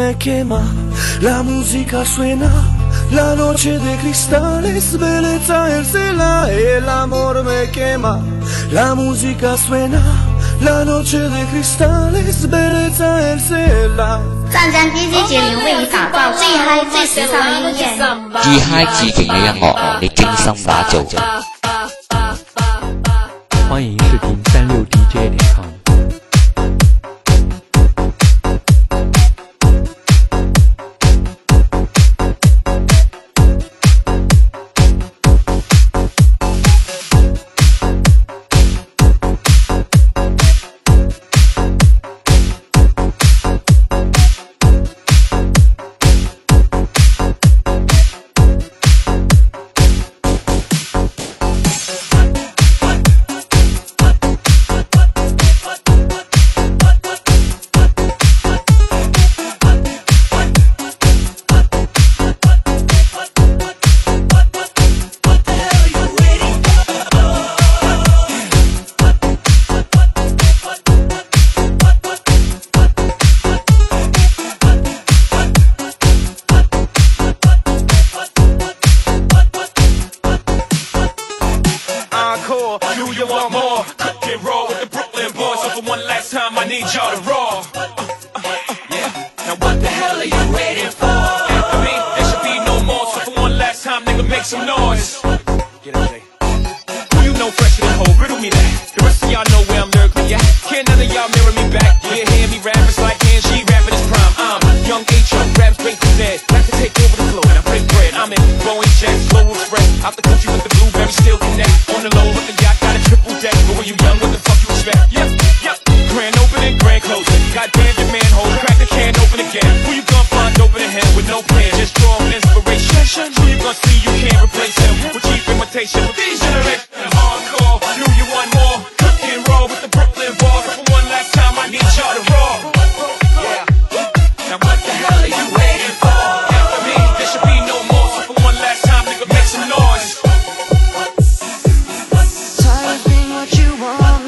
me quema, la música suena, la noche de cristales, belleza el cielo, el amor me quema, la música suena, la noche de cristales, belleza el cielo。 湛江 DJ 杰明为你打造最嗨最时尚的音乐， 最嗨至勁嘅音樂，你精心打造。 歡迎視頻36DJ.com。 Do you want more? Cook and roll with the Brooklyn boys. So for one last time, I need y'all to roar. Yeah. Now what the hell are you waiting for? After me, there should be no more. So for one last time, nigga, make some noise. Get it, Jay. Who you know fresher than whole? Riddle me that. The rest of y'all know where I'm lyrically at. Can't none of y'all mirror me back. Yeah, hear me rap, it's like and she rapping his prime. I'm young H.O. raps straight to dead. Like to take over the floor and I break bread. I'm in Boeing checks, Global Express. Out the country with the blueberry, still connect. On the low with the yacht, got a triple deck. But when you young, what the fuck you expect? Yep, yep. Grand opening, grand closing. Goddamn your manhole, crack the can open again. Who you gonna find open in him with no plan? Just draw an inspiration. Who you gonna see you can't replace him with cheap imitation? With these generations hardcore, do you want more? Cook and roll with the Brooklyn boys. For one last time, I need y'all to roar. Yeah. Now what the hell are you waiting for? After me, there should be no more. So for one last time, nigga, make some noise. Tired of being what you want.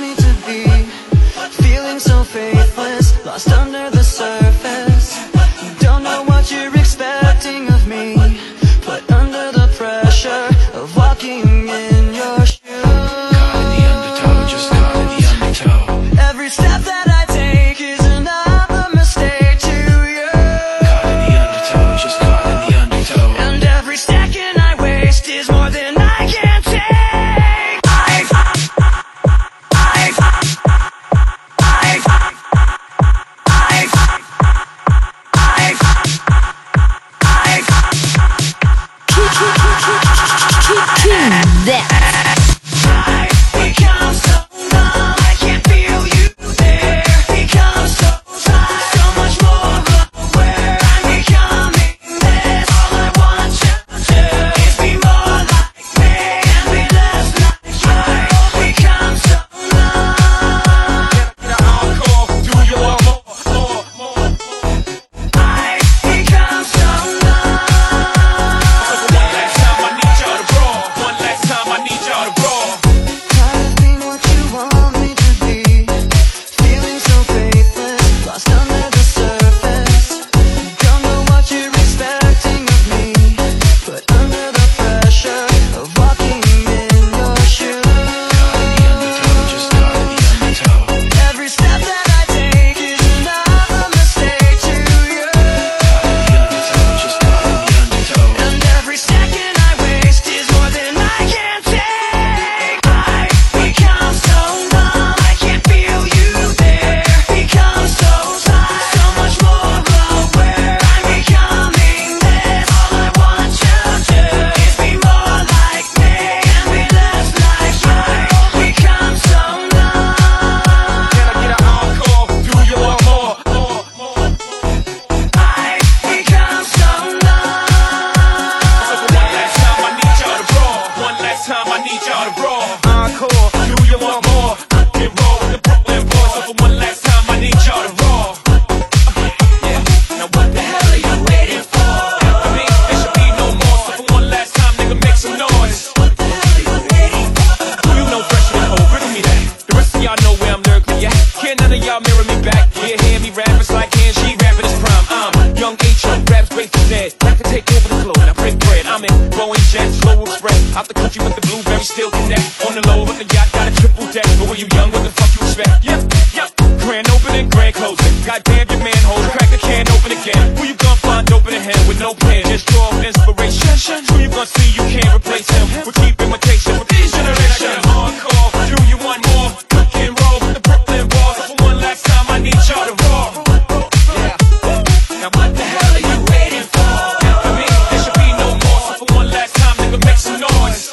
Out the country with the blueberry still connect. On the low with the yacht, got a triple deck. But when you young, what the fuck you expect? Yep, yep. Grand opening, grand closing. Goddamn your manhole, crack the can open again. Who you gonna find open a hand with no pen? Just draw inspiration. Who you gonna see you can't replace him? We'll keep imitation with these generations. Hardcore, do you want more? Rock and roll with the Brooklyn Boys. For one last time, I need y'all to roar. Yeah. Now what the hell are you waiting for? After me, there should be no more. So for one last time, nigga, make some noise.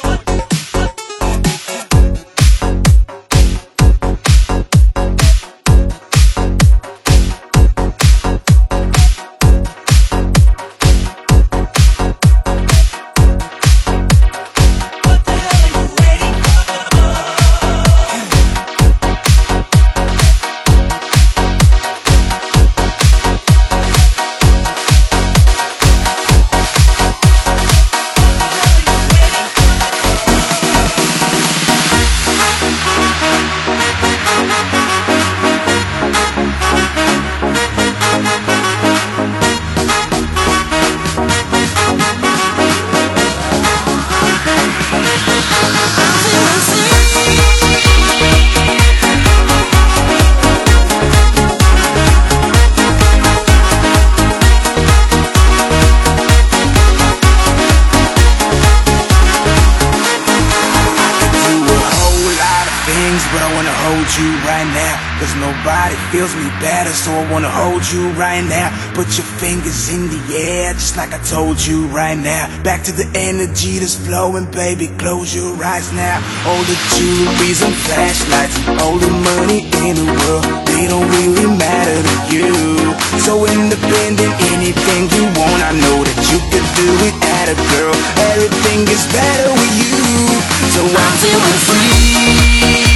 You right now, cause nobody feels me better, so I wanna hold you right now. Put your fingers in the air, just like I told you right now. Back to the energy that's flowing, baby, close your eyes now. All the jewelries and flashlights, all the money in the world, they don't really matter to you. So independent, anything you want, I know that you could do it at a girl. Everything is better with you, so I'm feeling free.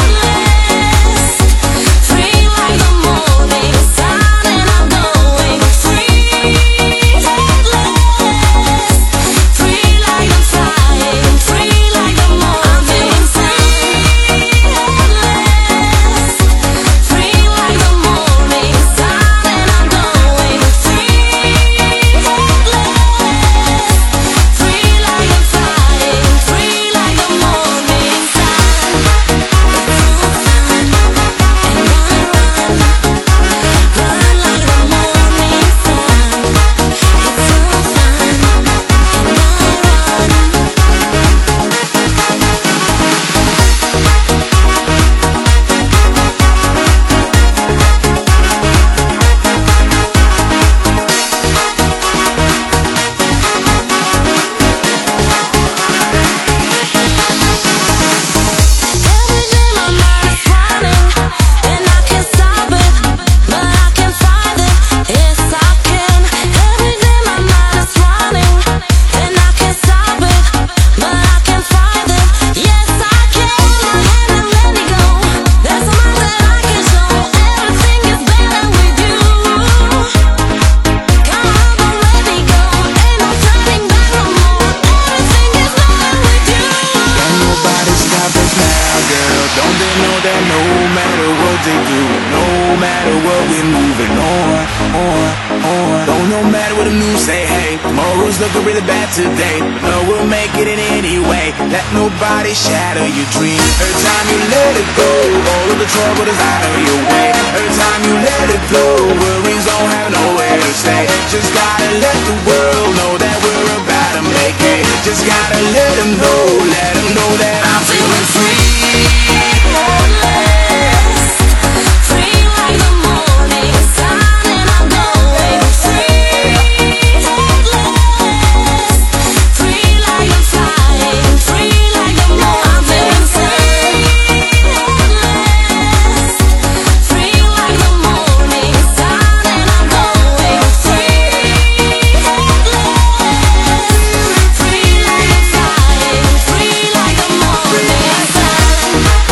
Looking really bad today, but no, we'll make it in any way. Let nobody shatter your dreams. Every time you let it go, all of the trouble is out of your way. Every time you let it flow, worries don't have nowhere to stay. Just gotta let the world know that we're about to make it. Just gotta let them know that I'm feeling free. Free like the morning sun.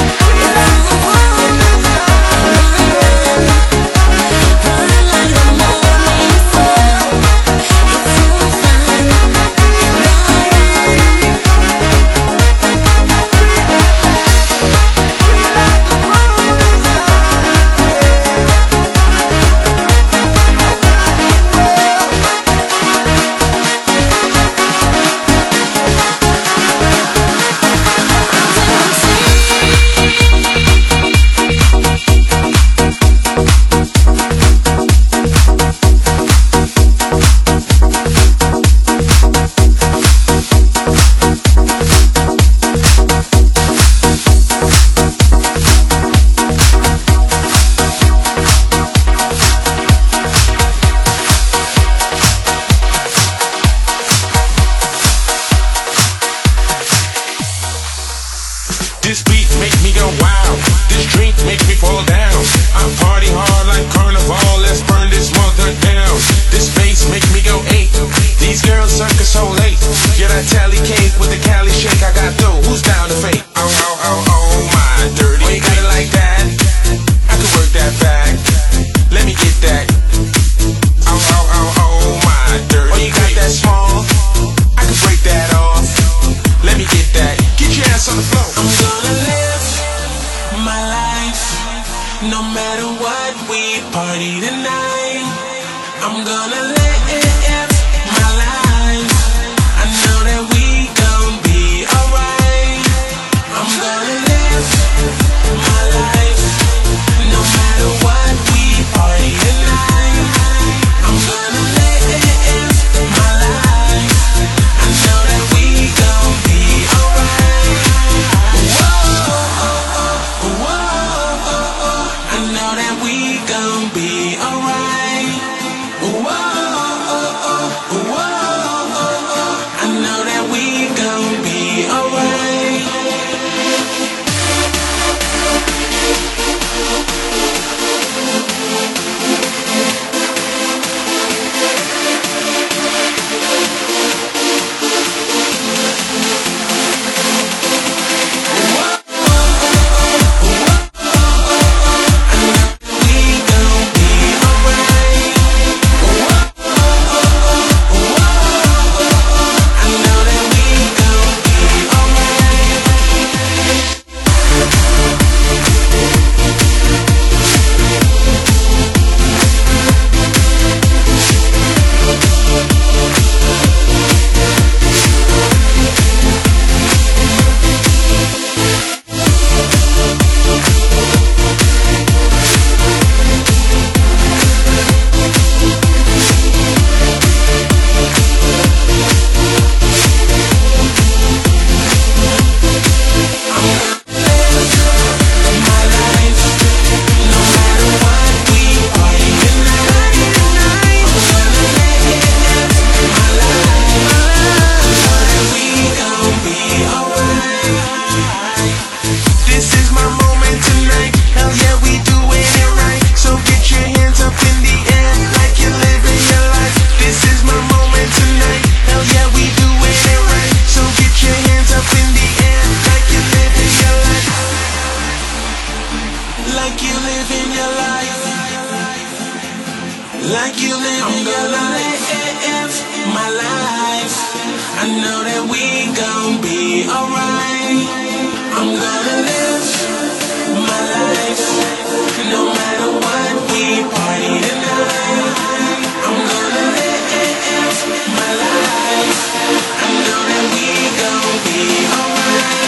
No matter what, we party tonight. I'm gonna live my life. I know that we gon' be alright. I'm gonna live my life. No matter what, we party tonight. I'm gonna live my life. I know that we gon' be alright. Whoa, whoa, I know that we gon' be alright. Whoa, I know that we gon' be alright. Like you living your life, my life. I know that we gon' be alright. I'm gonna live my life. No matter what, we party tonight. I'm gonna live my life. I know that we gon' be alright.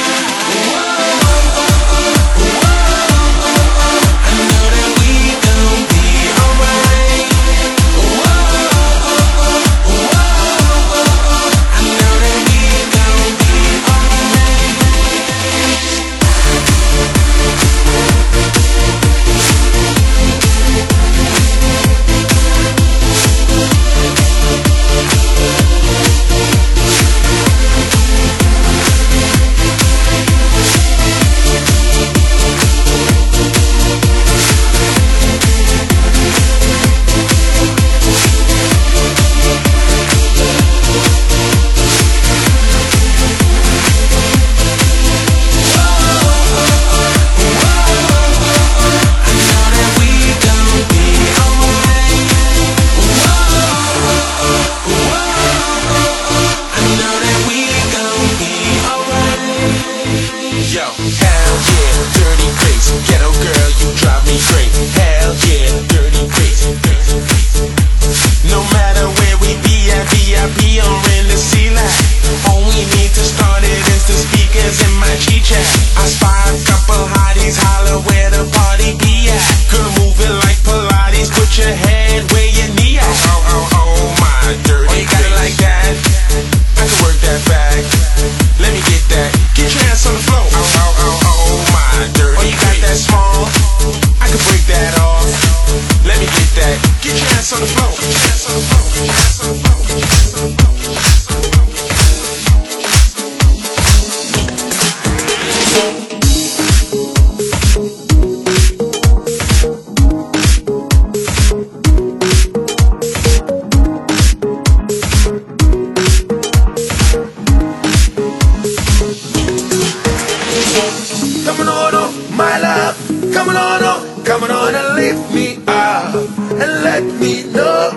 Come on and lift me up and let me know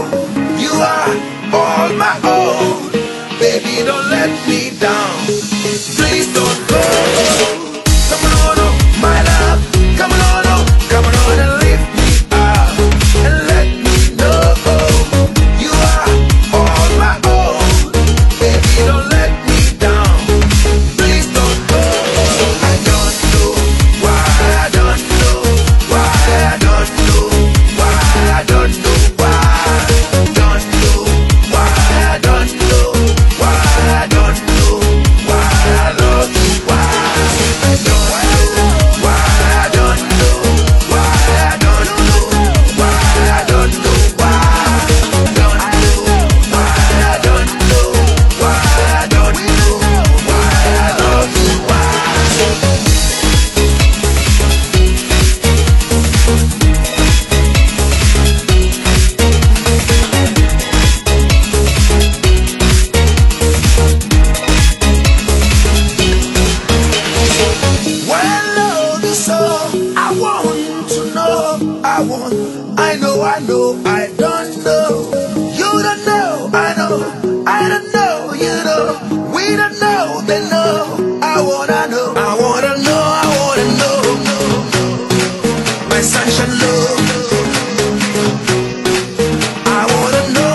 you are all my own. Baby, don't let me down. Please don't go. Come on, my love. Come on, so I want to know. I know, I don't know. You don't know, I know. I don't know, you know. We don't know, they know. I wanna know, I wanna know, I wanna know. My sunshine love. I wanna know,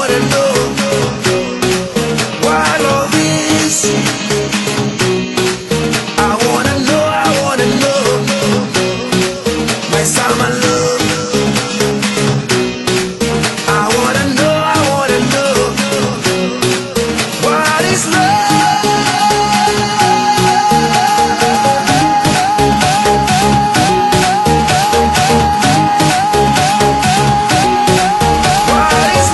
why love is. I wanna know, my summer love. I wanna know, what is love? What is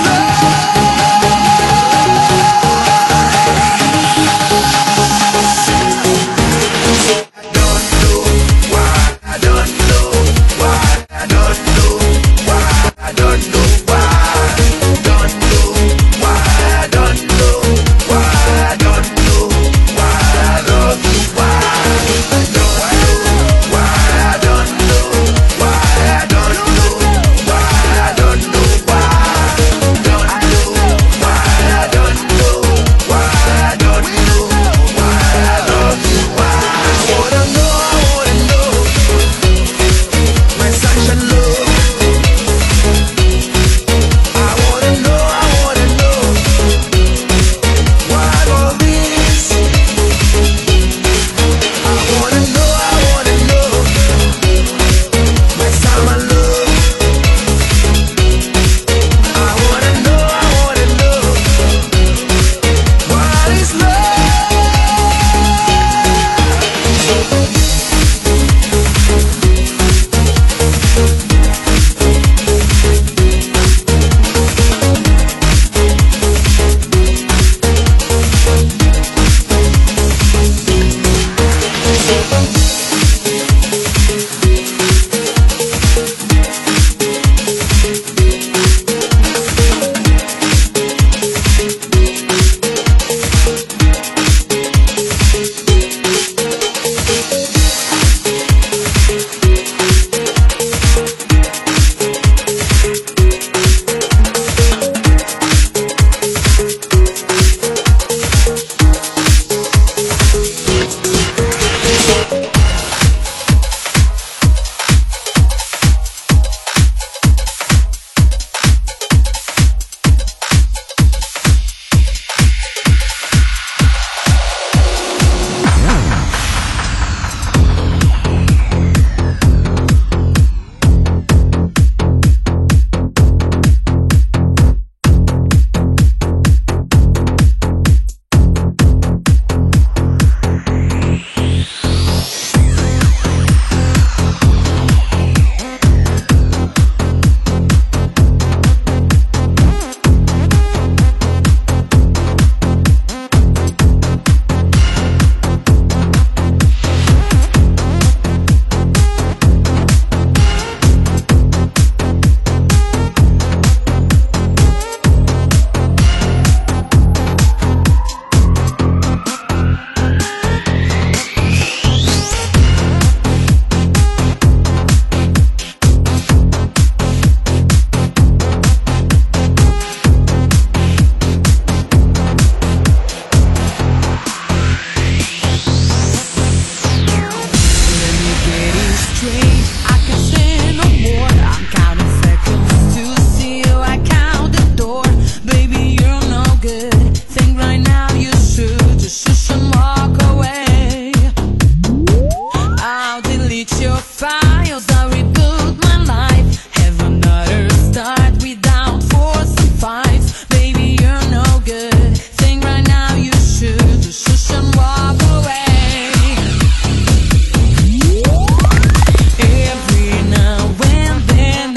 Every now and then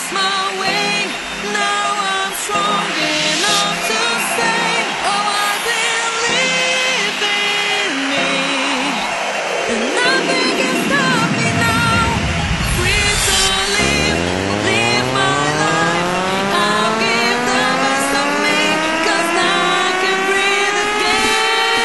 lost my way. Now I'm strong enough to say, oh, I believe in me, and nothing can stop me now. Free to live my life. I'll give the best of me, 'cause now I can breathe again.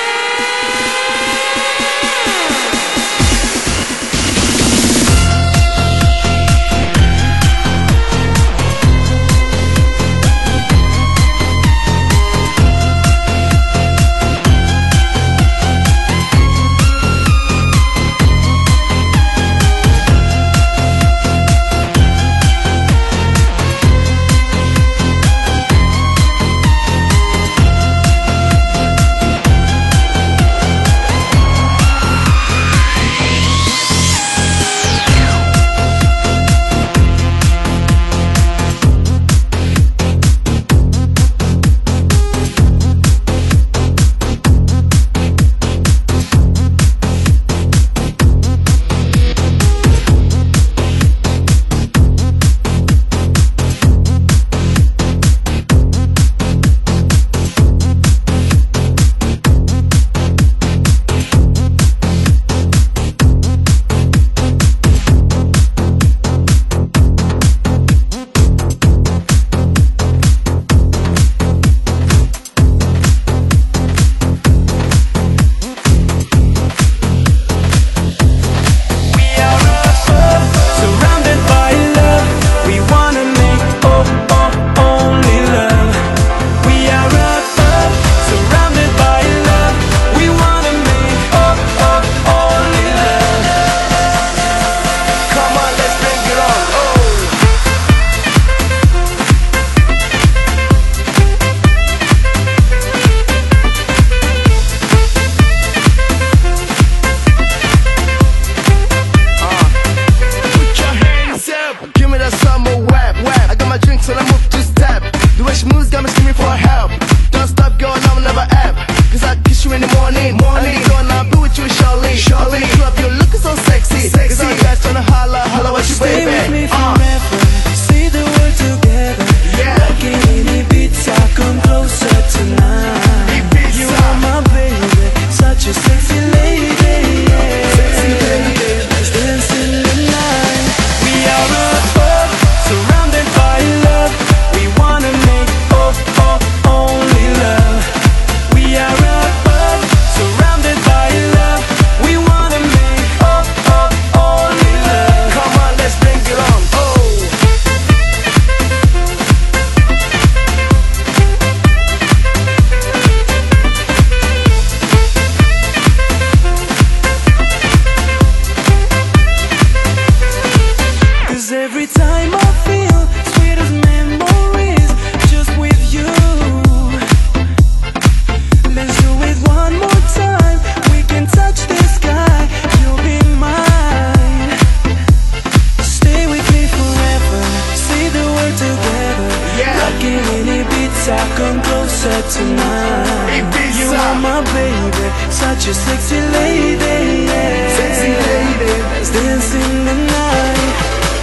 Such a sexy lady, yeah. Sexy lady, let's dance in the night.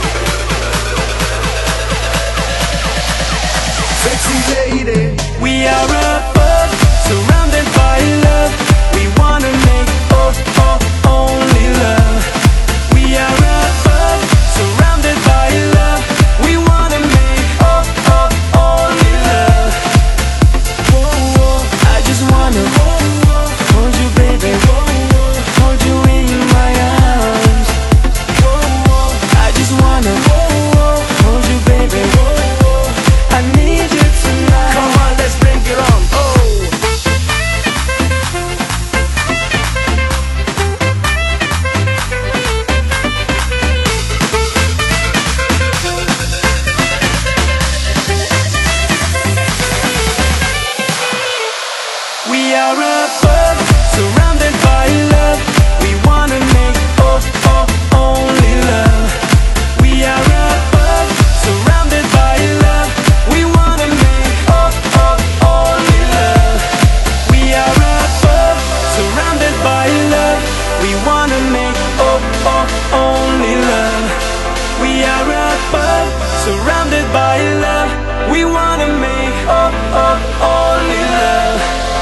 Sexy lady, we are above, surrounded by love. We wanna make only love. We are above, surrounded by love. We wanna make only love. Whoa, whoa, I just wanna hold you, baby. Hold you in my arms. Whoa, whoa, but surrounded by love. We wanna make only love.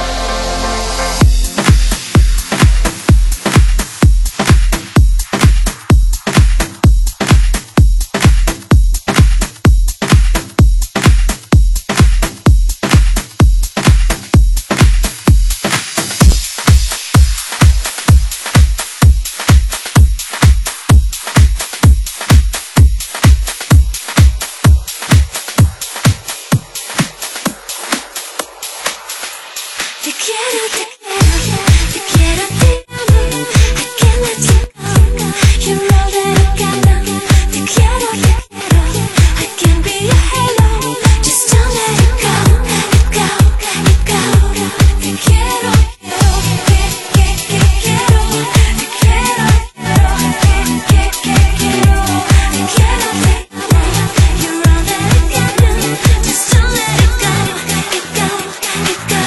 Te quiero, te quiero, te quiero, te amo. I can't let you go. You're all that I got. Te quiero, I can be your halo. Just don't let it go, it go, it go. Te quiero, te quiero, te quiero, te quiero, te amo. You're all that I got. Just don't let it go, it go, it go.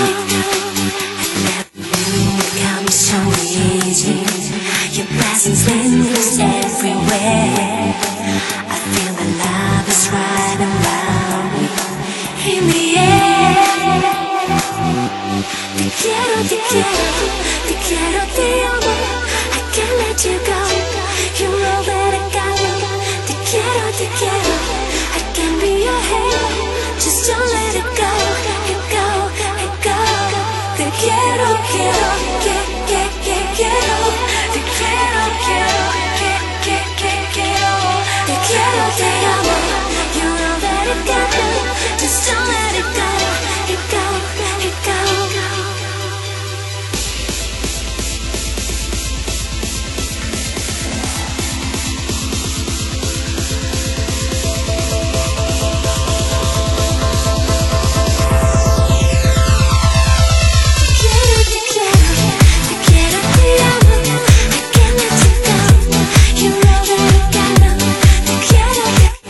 Comes so easy. Your presence lingers everywhere. I feel that love is right around me. In the air. Te quiero, te quiero, te quiero, te amo. I can't let you go. You're all that I got. Te quiero, I can be your halo. Just don't let it go, it go, it go. Te quiero, quiero, quiero. Te quiero, te quiero, te amo. You're all that I got. Just don't let it go, it go, it go. Te quiero, te amo. I can't let you go. You're all that I got. Te quiero,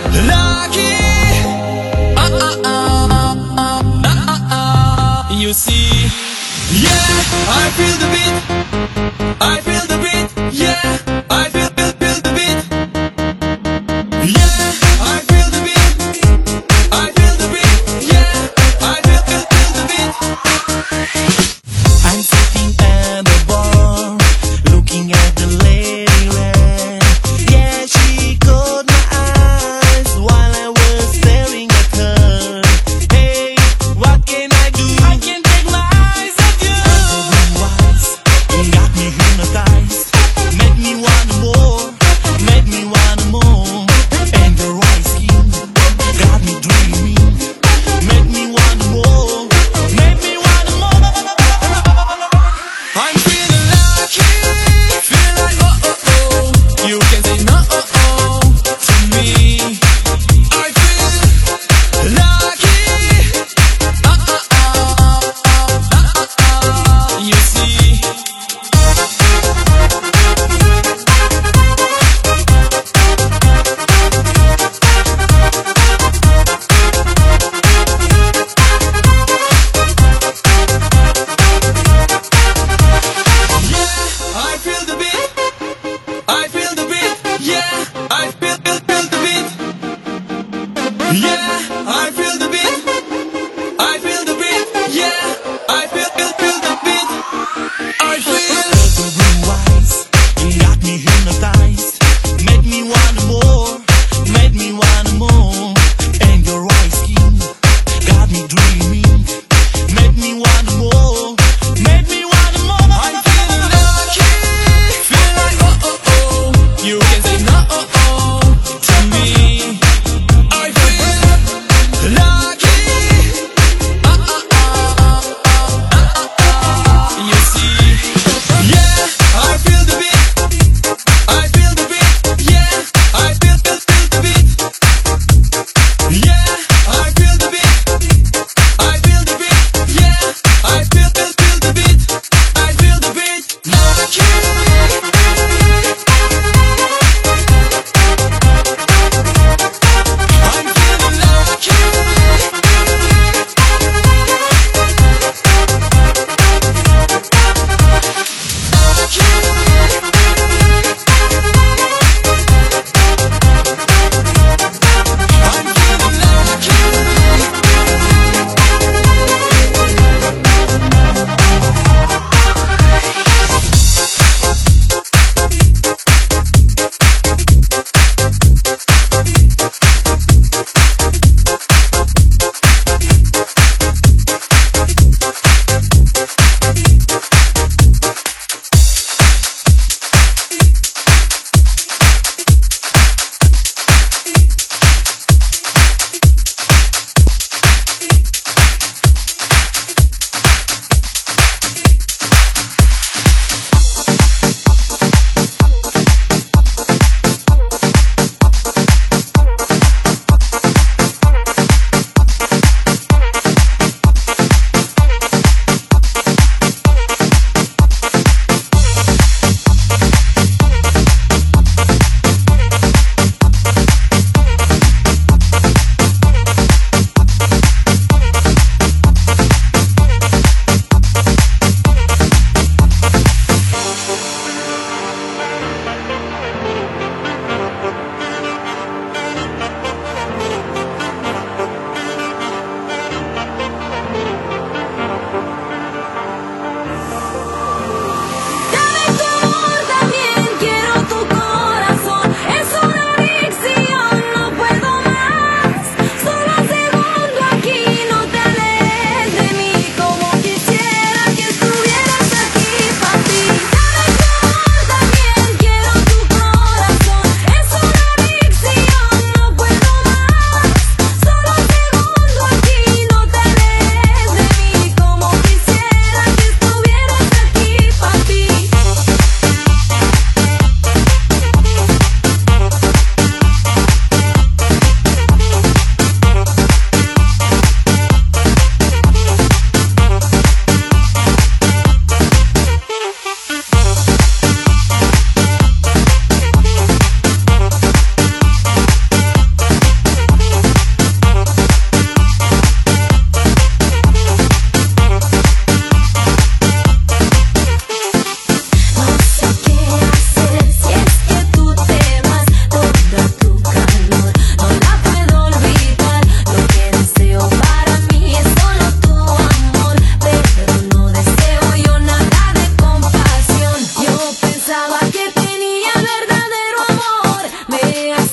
Lucky. You see, Yeah, I feel the beat. I feel the beat. Yeah, I feel the beat. Yeah, I feel the beat. I feel the beat. Yeah, I feel the beat. I'm sitting at the bar, looking at the lady red. Yeah, she caught my eyes while I was staring at her. Hey, what can I do? I can't take my eyes off you. Got me hypnotized.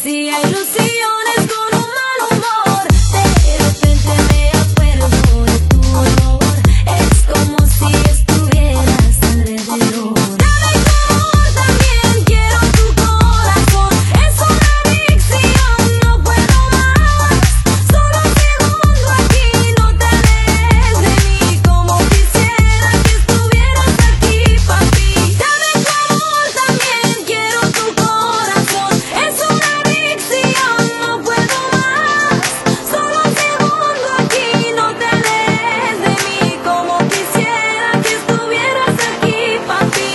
Si hay ilusiones con un mal humor, de repente me acuerdo de tu olor. Es como si estuvieras alrededor. Dame tu amor, también quiero tu corazón. Es una adicción, no puedo más. Solo un segundo aquí, no te alejes de mí. Como quisiera que estuvieras aquí, papi. Dame tu amor, también quiero tu corazón. Es una adicción, no puedo más. Solo un segundo aquí, no te alejes de mí. Como quisiera que estuvieras aquí, papi.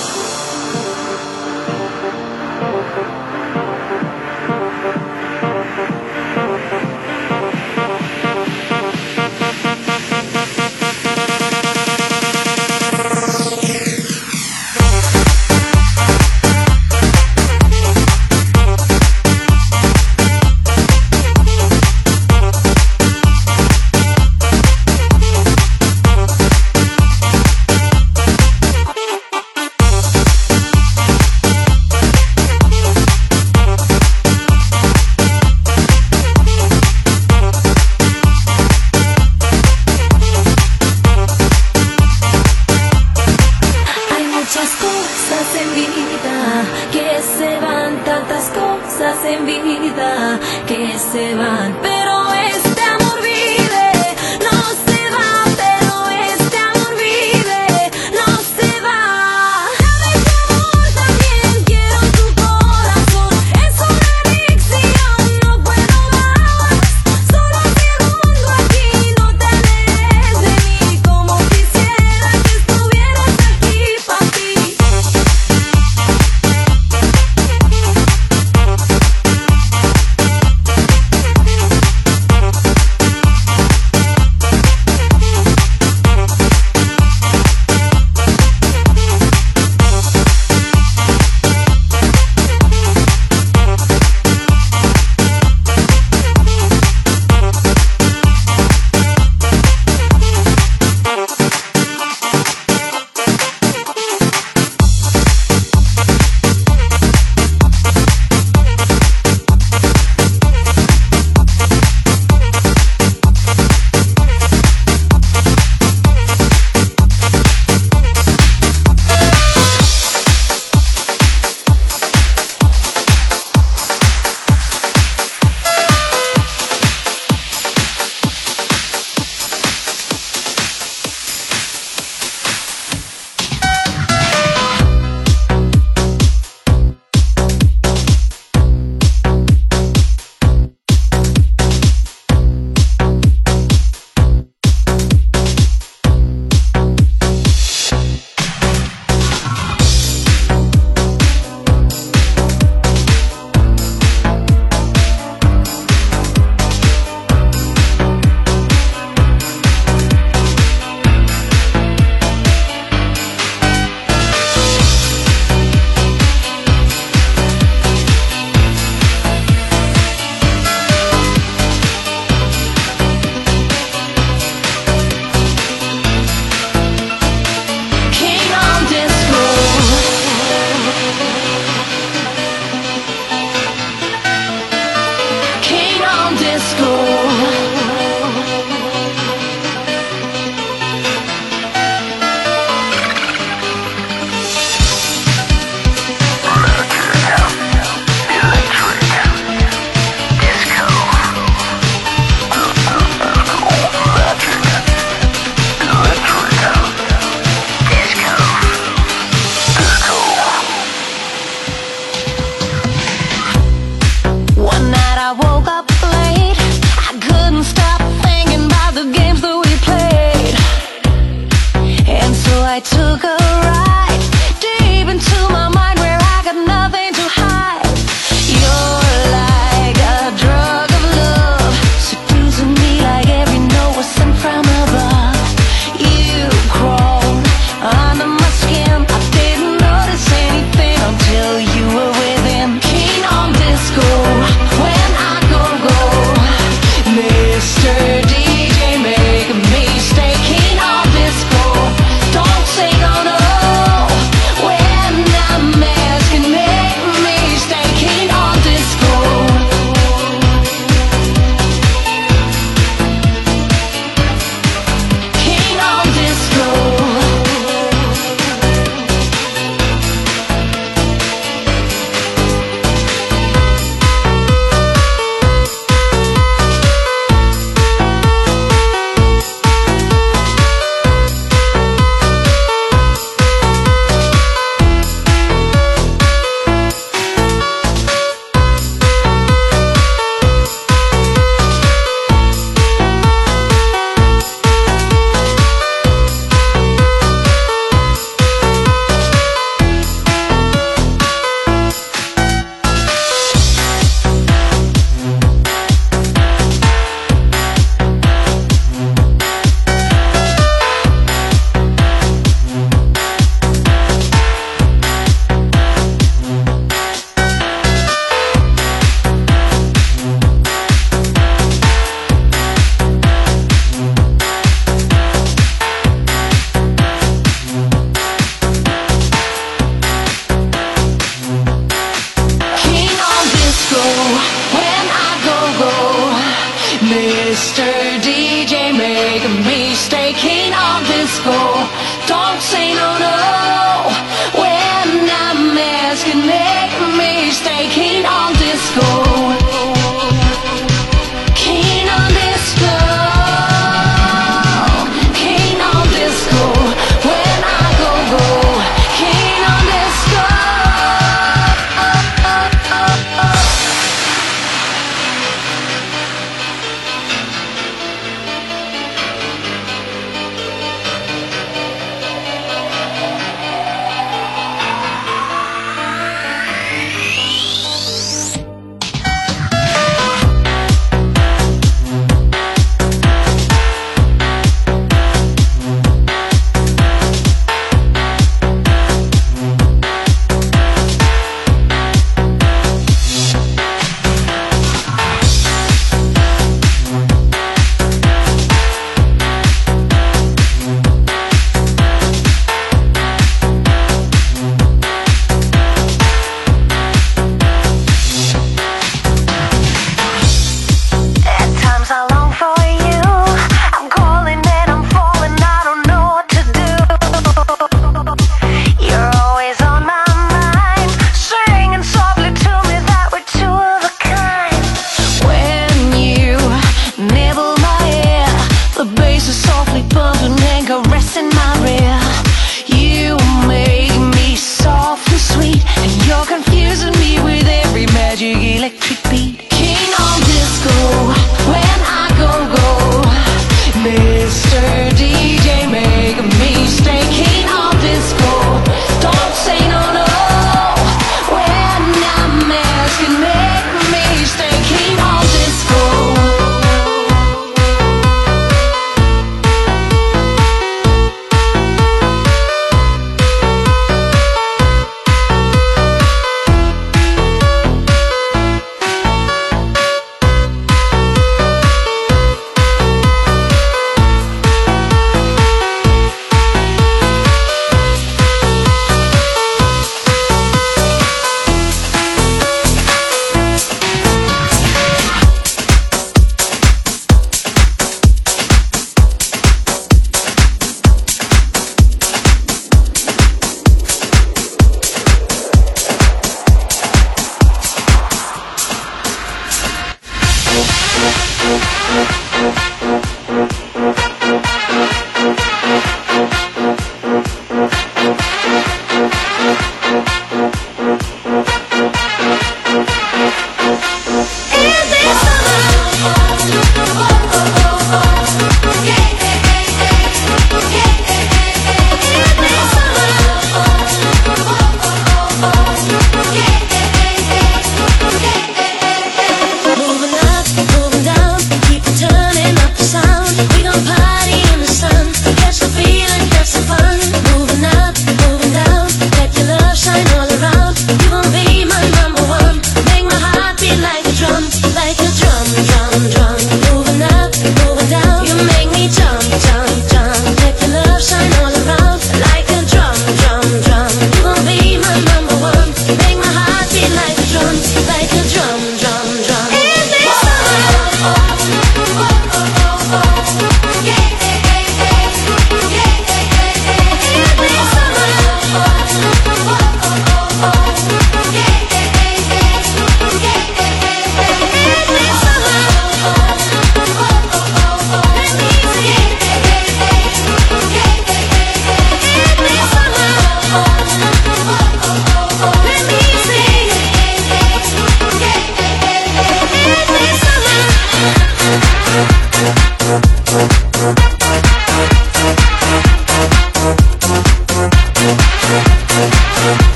Hay muchas cosas en vida que se van, tantas cosas en vida que se van, pero este amor vive, no se va, pero este amor vive, no se va. Dame tu amor, también quiero tu corazón. Es una adicción, no puedo más. Solo un segundo aquí, no te alejes de mí. Como quisiera que estuvieras aquí, papi. I took a ride deep into my mind where I got nothing to hide. You're like a drug of love, seducing me like every note was sent from above. You crawled under my skin, I didn't notice anything until you were within. Keen on disco, when I go, Mr. DJ, make me stay. Keen on disco, don't say no, no. Mr. DJ, make me stay keen on disco. Don't say no, no. When I'm asking, make me stay keen on disco. Keen on disco. Keen on disco. When I go, keen on disco. Electric beat, keen on disco. When I go, Mr. DJ, make me stay keen on disco. Don't say no, no. When I'm asking, make me stay keen on disco.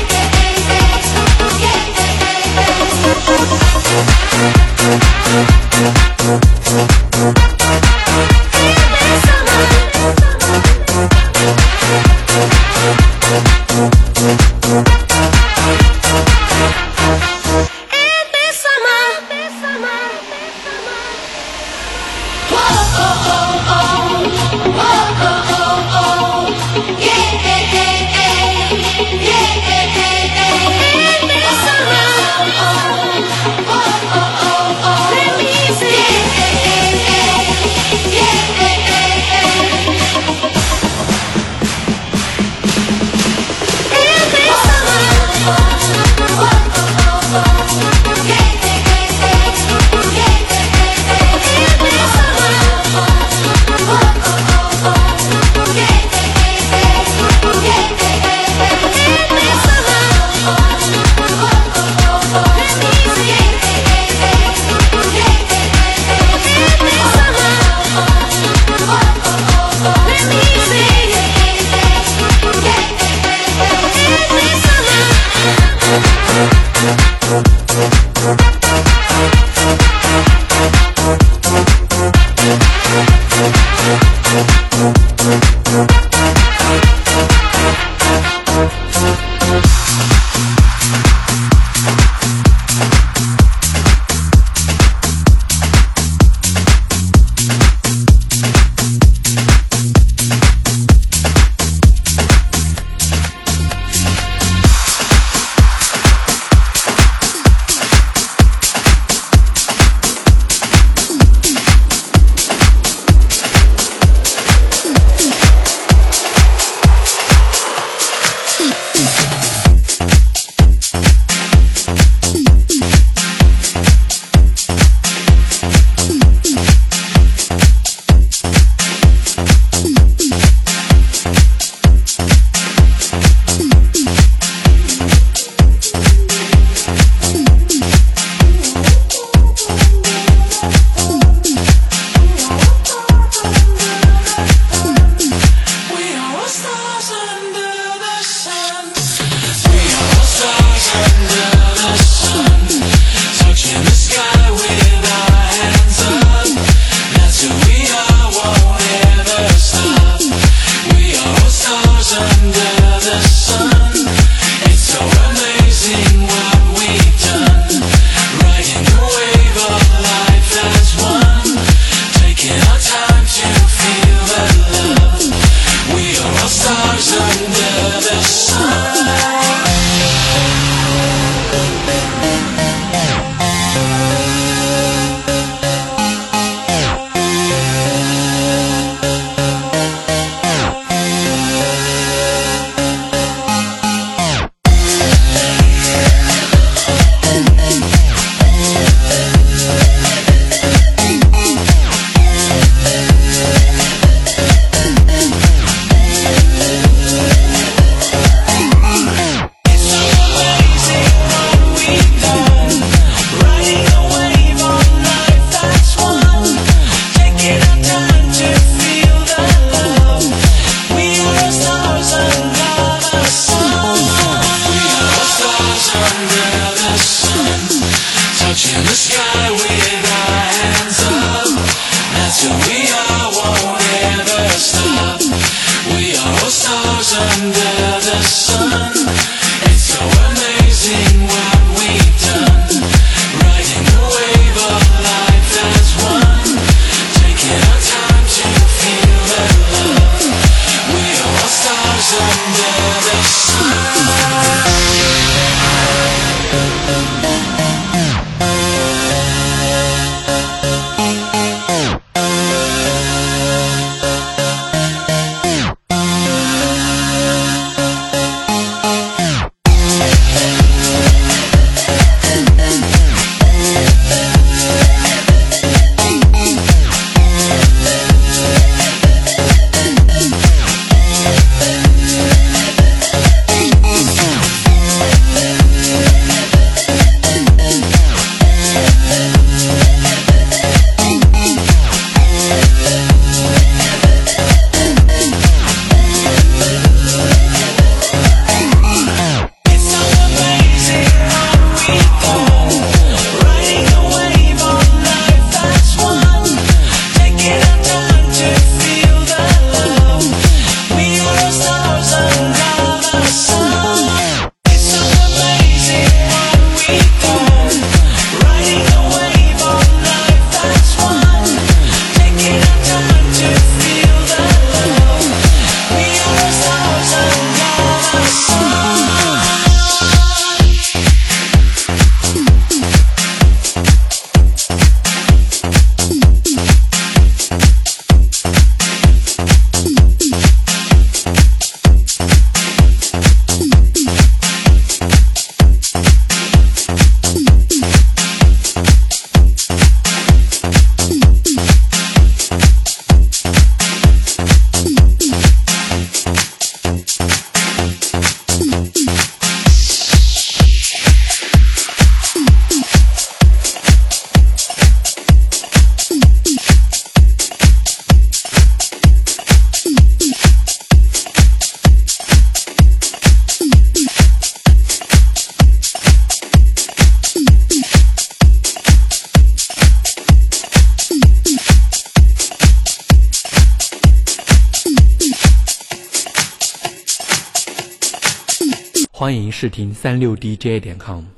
We'll be right back. 欢迎试听36DJ.com。